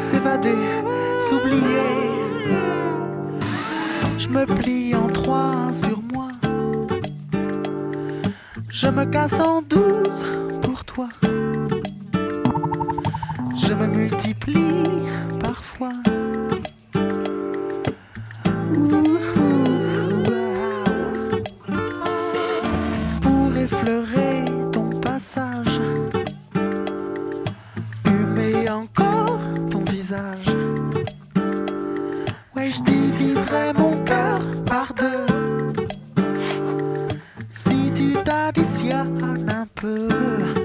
s'évader, s'oublier. Je me plie en trois sur moi. Je me casse en 12 pour toi. Je me multiplie parfois. Pour effleurer ton passage, humer encore ton visage. Ouais, je diviserai mon cœur par deux si tu t'additionnes un peu.